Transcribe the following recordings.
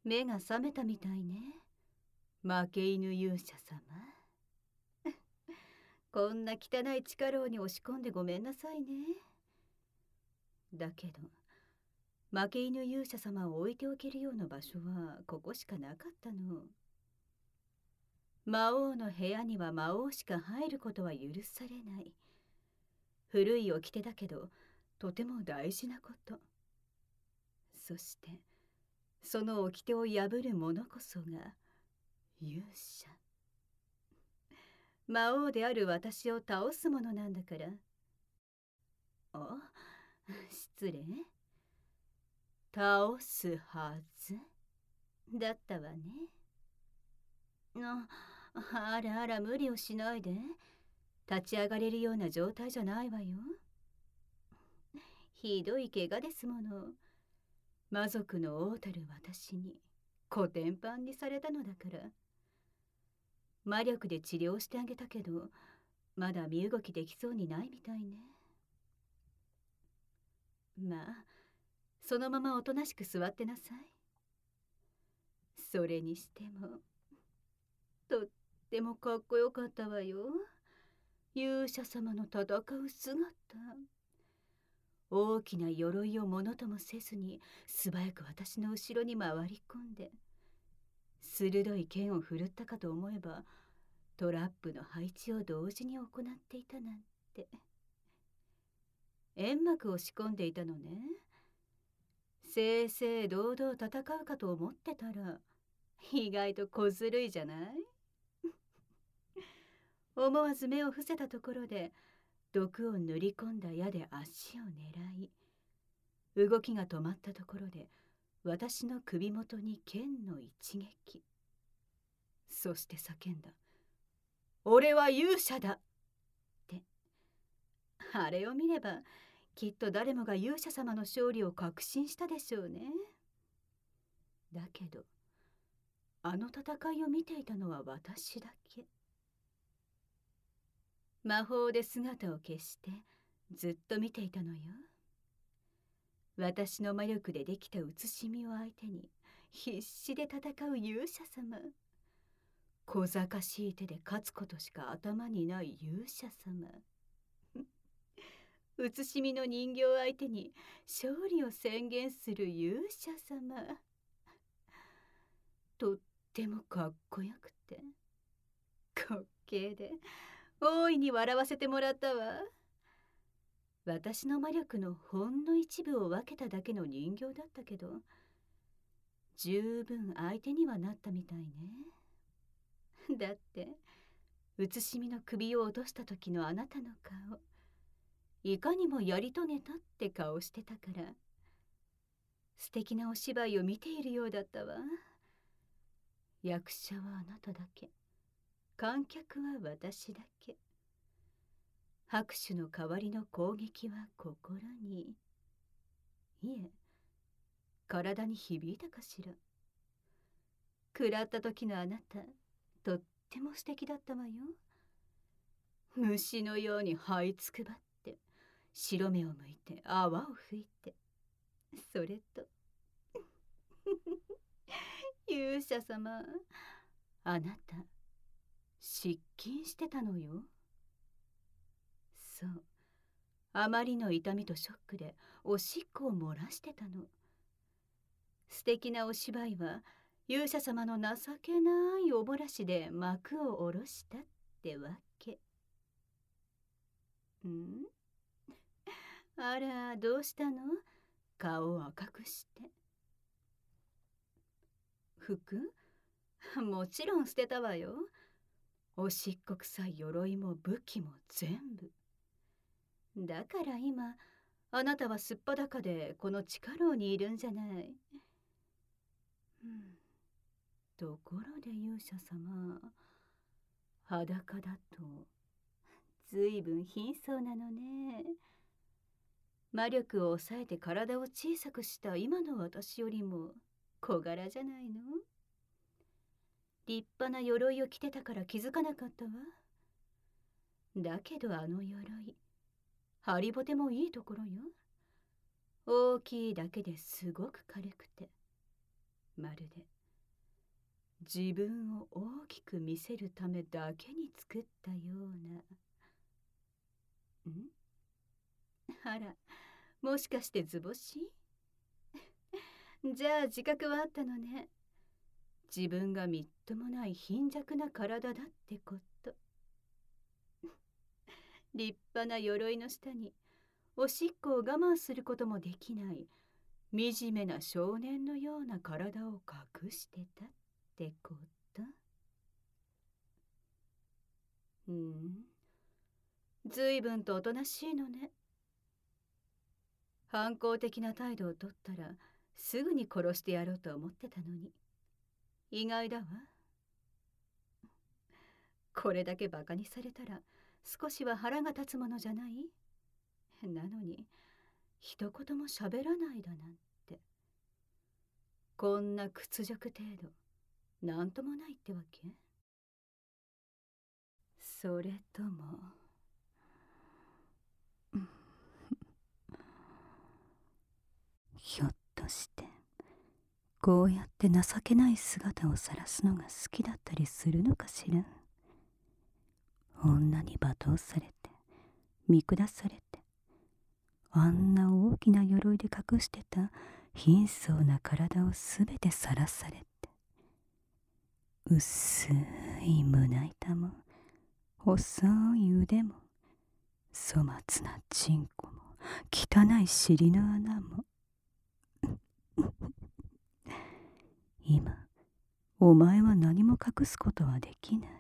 目が覚めたみたいね。負け犬勇者様。こんな汚い地下牢に押し込んでごめんなさいね。だけど、負け犬勇者様を置いておけるような場所はここしかなかったの。魔王の部屋には魔王しか入ることは許されない。古い掟だけど、とても大事なこと。そして、その掟を破る者こそが勇者。魔王である私を倒すものなんだから。あ、失礼。倒すはずだったわね。あらあら、無理をしないで。立ち上がれるような状態じゃないわよ。ひどい怪我ですもの。魔族の王たる私にコテンパンにされたのだから。魔力で治療してあげたけど、まだ身動きできそうにないみたいね。まあ、そのままおとなしく座ってなさい。それにしても、とってもかっこよかったわよ。勇者様の戦う姿。大きな鎧をものともせずに素早く私の後ろに回り込んで、鋭い剣を振るったかと思えばトラップの配置を同時に行っていたなんて。煙幕を仕込んでいたのね。正々堂々戦うかと思ってたら、意外と小ずるいじゃない。思わず目を伏せたところで毒を塗り込んだ矢で足を狙い、動きが止まったところで私の首元に剣の一撃。そして叫んだ。俺は勇者だって。あれを見ればきっと誰もが勇者様の勝利を確信したでしょうね。だけど、あの戦いを見ていたのは私だけ。魔法で姿を消してずっと見ていたのよ。私の魔力でできた写しみを相手に必死で戦う勇者様。小賢しい手で勝つことしか頭にない勇者様。写しみの人形相手に勝利を宣言する勇者様。とってもかっこよくて滑稽で大いに笑わせてもらったわ。私の魔力のほんの一部を分けただけの人形だったけど、十分相手にはなったみたいね。だって写しみの首を落とした時のあなたの顔、いかにもやり遂げたって顔してたから、素敵なお芝居を見ているようだったわ。役者はあなただけ、観客は私だけ。拍手の代わりの攻撃は心に、いえ、体に響いたかしら。食らった時のあなた、とっても素敵だったわよ。虫のように這いつくばって、白目を向いて泡を吹いて、それと勇者様、あなた失禁してたのよ。そう、あまりの痛みとショックでおしっこを漏らしてたの。素敵なお芝居は勇者様の情けないおぼらしで幕を下ろしたってわけ。ん？あら、どうしたの？顔を赤くして。服？もちろん捨てたわよ。おしっこ臭い鎧も武器も全部。だから今、あなたはすっぱだかでこの地下牢にいるんじゃない。ところで勇者様、裸だとずいぶん貧相なのね。魔力を抑えて体を小さくした今の私よりも小柄じゃないの。立派な鎧を着てたから気づかなかったわ。だけどあの鎧、ハリボテもいいところよ。大きいだけですごく軽くて、まるで自分を大きく見せるためだけに作ったような。あら、もしかして図星？じゃあ自覚はあったのね。自分がみっともない貧弱な体だってこと。立派な鎧の下におしっこを我慢することもできない惨めな少年のような体を隠してたってこと。ずいぶんとおとなしいのね。反抗的な態度をとったらすぐに殺してやろうと思ってたのに。意外だわ。これだけバカにされたら少しは腹が立つものじゃない？なのに一言も喋らないだなんて。こんな屈辱程度なんともないってわけ？それともひょっとしてこうやって情けない姿を晒すのが好きだったりするのかしら。女に罵倒されて見下されて、あんな大きな鎧で隠してた貧相な体をすべて晒されて、薄い胸板も細い腕も粗末なチンコも汚い尻の穴も今お前は何も隠すことはできない。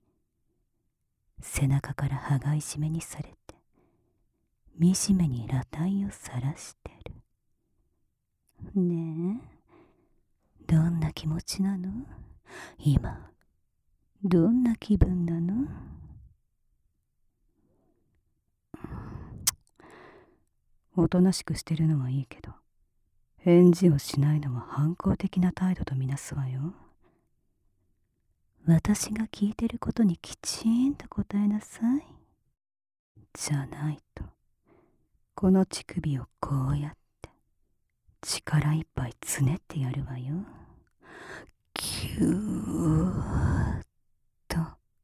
背中から羽交い締めにされて惨めに裸体を晒してる。ねえ、どんな気持ちなの？今どんな気分なの？おとなしくしてるのはいいけど、返事をしないのは反抗的な態度とみなすわよ。私が聞いてることにきちんと答えなさい。じゃないとこの乳首をこうやって力いっぱいつねってやるわよ。キューッと。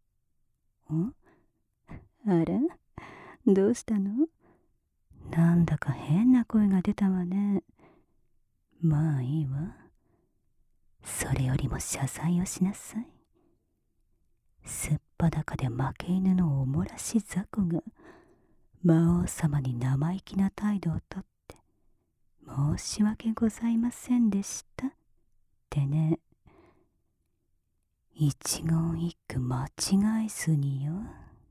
あら、どうしたの？なんだか変な声が出たわね。まあいいわ。それよりも謝罪をしなさい。すっぱだかで負け犬のおもらし雑魚が魔王様に生意気な態度をとって申し訳ございませんでしたってね。一言一句間違えずによ。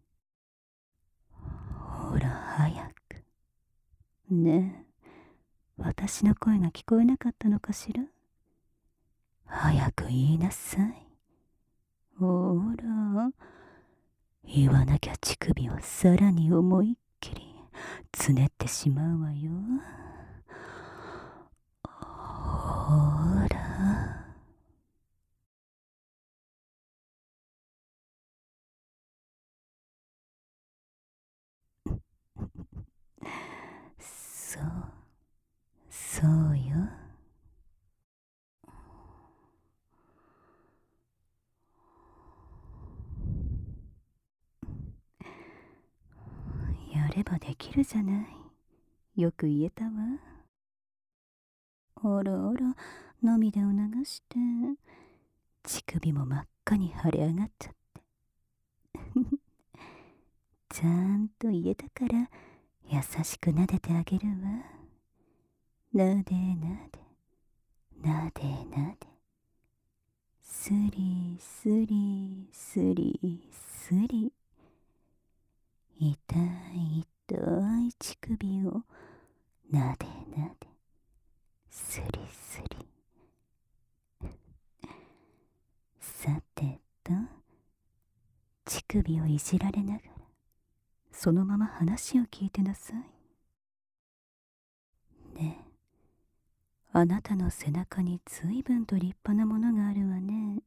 ほら早く。ねえ、私の声が聞こえなかったのかしら？早く言いなさい。ほら、言わなきゃ乳首をさらに思いっきりつねってしまうわよ。ほら。そうそうよ。やればできるじゃない。よく言えたわ。あらあら、涙を流して乳首も真っ赤に腫れ上がっちゃってちゃんと言えたから優しく撫でてあげるわ。なでなでなでなで、スリスリスリスリ、痛い痛い乳首をなでなで、スリスリ。さてと、乳首をいじられながらそのまま話を聞いてなさい。ねえ、あなたの背中にずいぶんと立派なものがあるわね。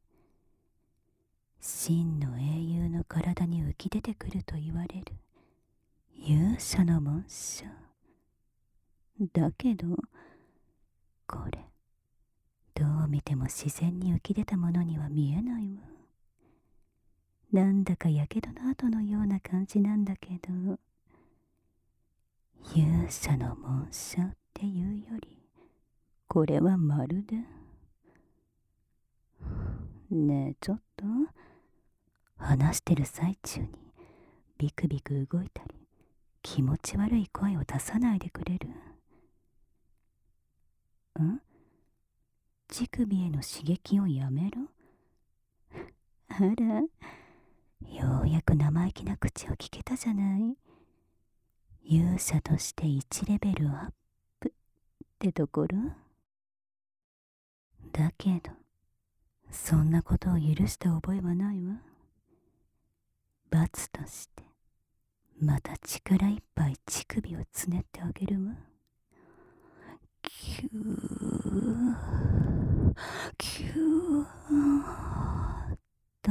真の英雄の体に浮き出てくると言われる勇者の紋章だけど、これどう見ても自然に浮き出たものには見えないわ。なんだかやけどの跡のような感じなんだけど、勇者の紋章っていうより、これはまるで。ねえ、ちょっと話してる最中にビクビク動いたり気持ち悪い声を出さないでくれる？乳首への刺激をやめろ？あら、ようやく生意気な口を聞けたじゃない。勇者として1レベルアップってところ？だけどそんなことを許した覚えはないわ。罰としてまた力いっぱい乳首をつねってあげるわ。キューキューと。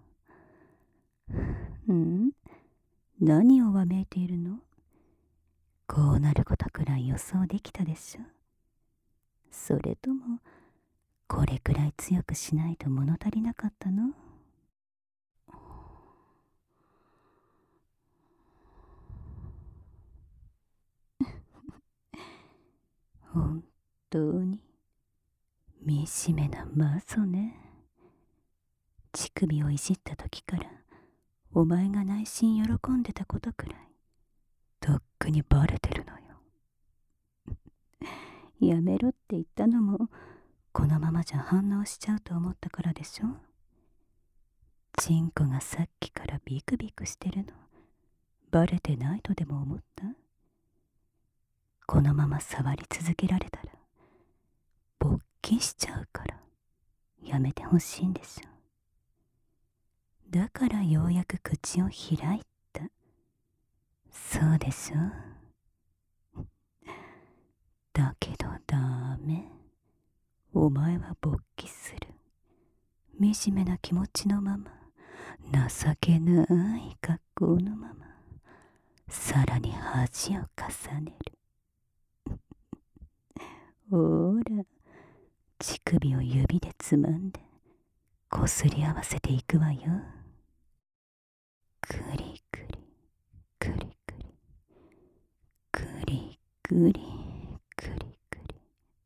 何をわめいているの？こうなることくらい予想できたでしょ。それともこれくらい強くしないと物足りなかったの？本当に惨めなマゾね。乳首をいじった時からお前が内心喜んでたことくらいとっくにバレてるのよ。やめろって言ったのもこのままじゃ反応しちゃうと思ったからでしょ。チンコがさっきからビクビクしてるのバレてないとでも思った？このまま触り続けられたら勃起しちゃうからやめてほしいんでしょ。だからようやく口を開いた。そうでしょ。だけどダメ。お前は勃起する。惨めな気持ちのまま、情けない格好のまま、さらに恥を重ねる。ほら、乳首を指でつまんでこすり合わせていくわよ。くりくりくりくりくりくりくりくり。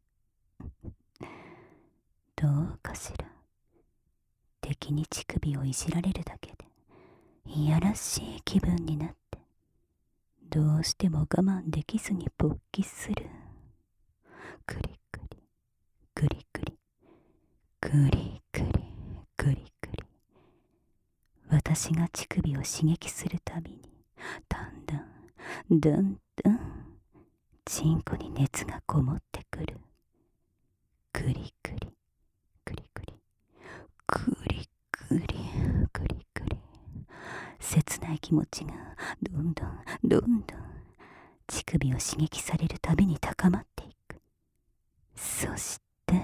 どうかしら。敵に乳首をいじられるだけでいやらしい気分になってどうしても我慢できずに勃起する。くりくりくりくりくりくりくりくり。私が乳首を刺激するたびにだんだんだんだんチンコに熱がこもってくる。くりくりくりくりくりくりくりくり。切ない気持ちがどんどんどんどん乳首を刺激されるたびに高まっていく。そして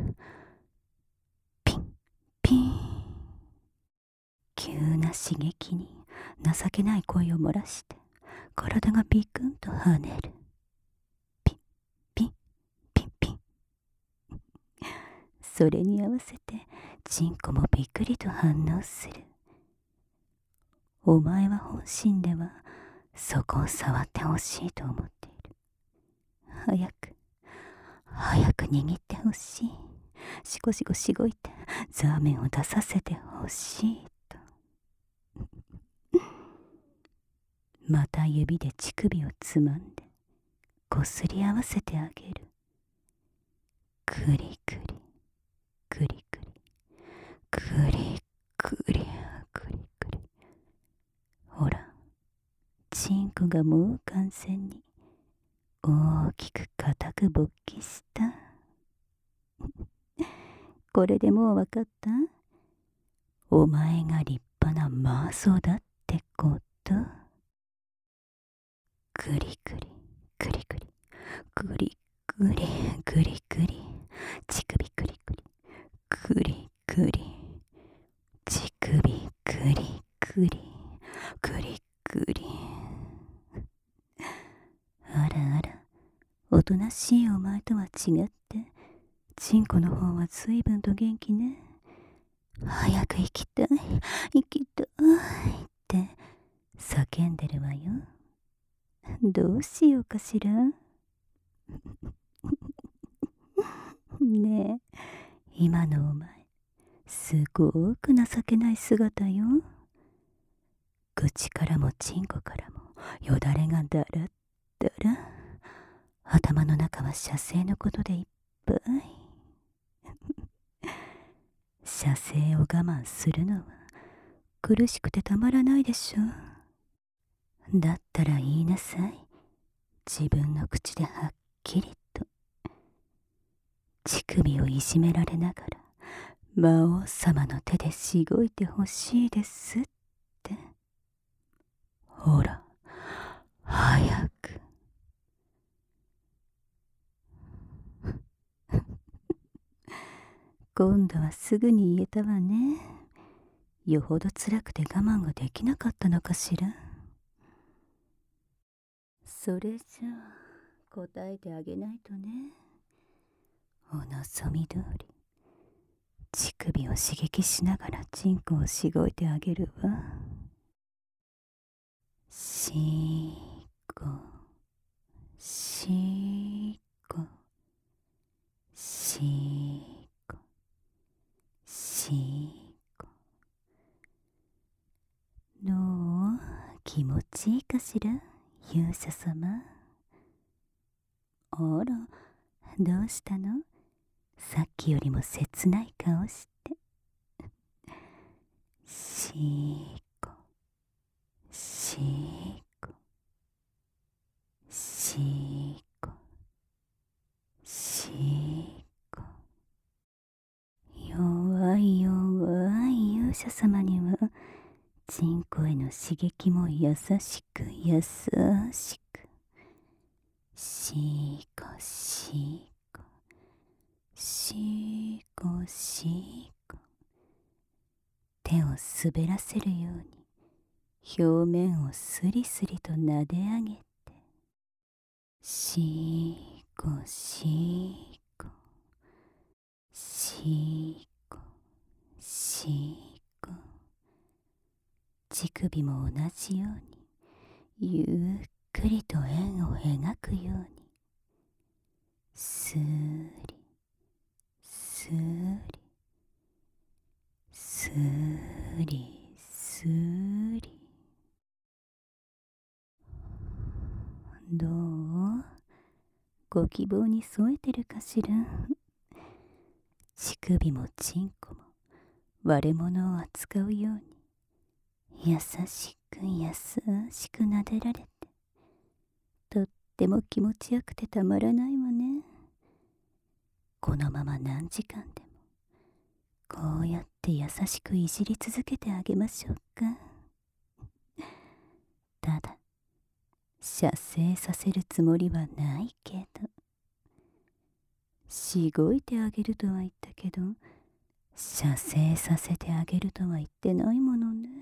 ピンピン。急な刺激に情けない声を漏らして体がビクンと跳ねる。ピンピンピンピン。それに合わせてチンコもびっくりと反応する。お前は本心ではそこを触ってほしいと思っている。早く握ってほしい。しごしごしごいてザーメンを出させてほしいと。また指で乳首をつまんでこすり合わせてあげる。くりくりくりくりくりくりくりくり。ほら、チンコがもう完全に大きく固く勃起した。これでもうわかった？お前が立派なマーゾだってこと。くりくりくりくりくりくりくりくり。乳首くりくりくりくり乳首くりくりくりくり。あらあら、おとなしいお前とは違ってチンコの方は随分と元気ね。早く行きたい、行きたいって叫んでるわよ。どうしようかしら。ねえ、今のお前、すごく情けない姿よ。口からもチンコからもよだれがだらだら。頭の中は射精のことでいっぱい。射精を我慢するのは苦しくてたまらないでしょ。だったら言いなさい。自分の口ではっきりと。乳首をいじめられながら魔王様の手でしごいてほしいですって。ほら、早く。今度はすぐに言えたわね。よほど辛くて我慢ができなかったのかしら。それじゃあ答えてあげないとね。お望み通り乳首を刺激しながらチンコをしごいてあげるわ。しーこしーこしーこしーこ。どう？気持ちいいかしら、勇者様。あら、どうしたの？さっきよりも切ない顔して。しーこしーこしーこしーこ。弱い弱い勇者様にはチンコへの刺激も優しく優しく。しーこしーこしーこしーこ。手を滑らせるように表面をスリスリと撫で上げて。しーこしーこしーこしーこ。乳首も同じようにゆっくりと円を描くようにスーリスーリスーリスーリ。どう？ご希望に添えてるかしら。乳首もチンコも割れ物を扱うように優しく優しく撫でられて、とっても気持ちよくてたまらないわね。このまま何時間でもこうやって優しくいじり続けてあげましょうか。ただ射精させるつもりはないけど。しごいてあげるとは言ったけど、射精させてあげるとは言ってないものね。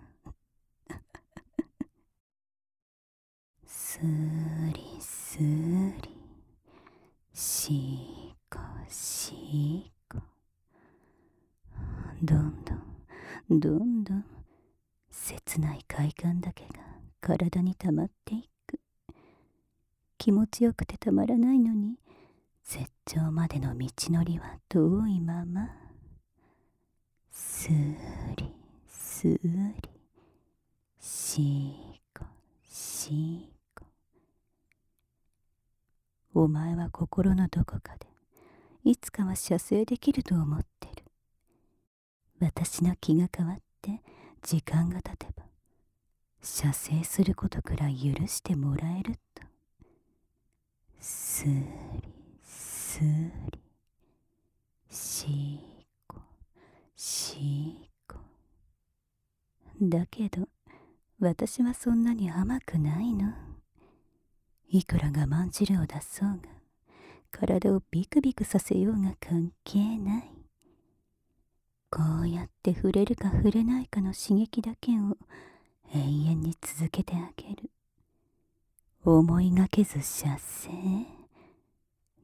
スーリスーリシーコシーコ。どんどんどんどん切ない快感だけが体に溜まっていく。気持ちよくてたまらないのに絶頂までの道のりは遠いまま。スーリスーリシーコシーコ。お前は心のどこかでいつかは射精できると思ってる。私の気が変わって時間が経てば射精することくらい許してもらえると。スーリスーリシーコシーコ。だけど私はそんなに甘くないの。いくら我慢汁を出そうが体をビクビクさせようが関係ない。こうやって触れるか触れないかの刺激だけを永遠に続けてあげる。思いがけず射精。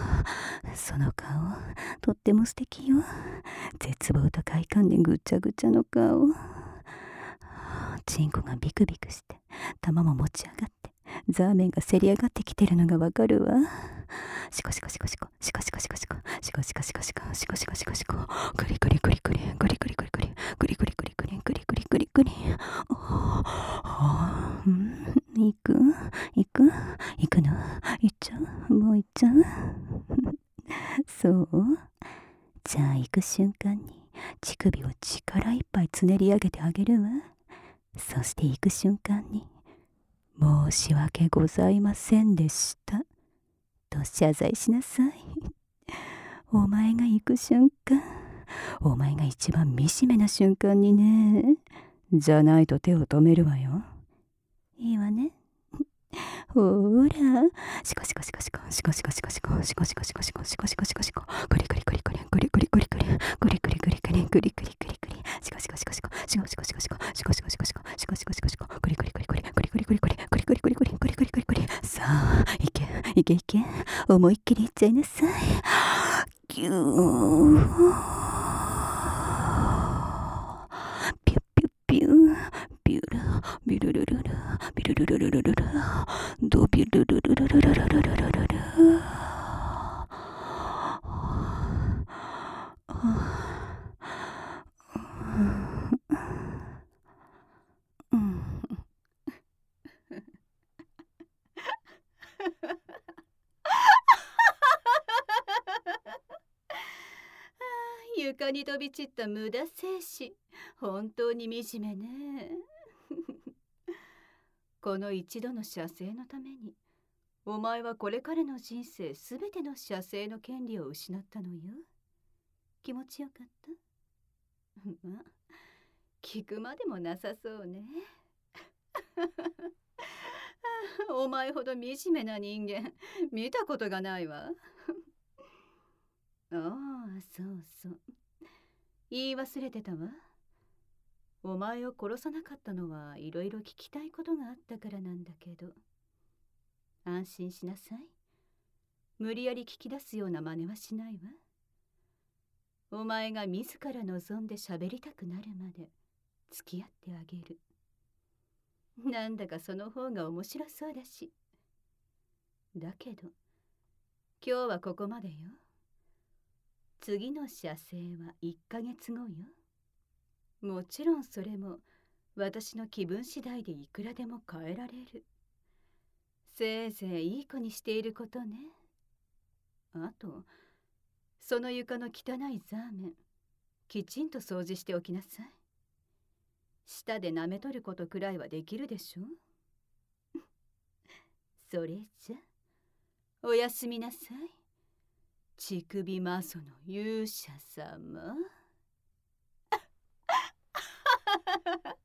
その顔とっても素敵よ。絶望と快感でぐちゃぐちゃの顔。チンコがビクビクして玉も持ち上がってザーメンがせり上がってきてるのがわかるわ。シコシコシコシコシコシコシコシコシコシコシコシコシコシコシコシコクリクリクリクリクリクリクリクリクリクリクリクリクリクリクリクリ。行く行く行くの。行っちゃう、もう行っちゃう。そう、じゃあ行く瞬間に乳首を力いっぱいつねり上げてあげるわ。そして行く瞬間に申し訳ございませんでしたと謝罪しなさい。お前が行く瞬間、お前が一番惨めな瞬間にね。じゃないと手を止めるわよ。いいわね。ほら、シコシコシコシコシコシコシコシコシコシコシコシコシコシコシコシコクリクリクリクリクリクリクリクリクリクリクリクリクリクリクリクリクリシコシコシコシコシコシコシコシコシコシコシコシコシコシコシコシコクリクリクリクリクリクリクリクリクリクリクリクリクリクリクリクリクリ。さあ、いけいけいけ、思いっきりいっちゃいなさい。ギューピュッピュッピュービュルビュルルルルビルルルルルルルドビュルルルルルルルルルルルル。 床に飛び散った無駄精子、本当に惨めね。この一度の射精のためにお前はこれからの人生すべての射精の権利を失ったのよ。気持ちよかった？まあ、聞くまでもなさそうね。お前ほど惨めな人間見たことがないわ。ああ、そうそう、言い忘れてたわ。お前を殺さなかったのはいろいろ聞きたいことがあったからなんだけど、安心しなさい。無理やり聞き出すような真似はしないわ。お前が自ら望んで喋りたくなるまで付き合ってあげる。なんだかその方が面白そうだし。だけど今日はここまでよ。次の射精は1ヶ月後よ。もちろんそれも私の気分次第でいくらでも変えられる。せいぜいいい子にしていることね。あと、その床の汚いザーメンきちんと掃除しておきなさい。舌で舐めとることくらいはできるでしょ。それじゃおやすみなさい、乳首魔女の勇者様。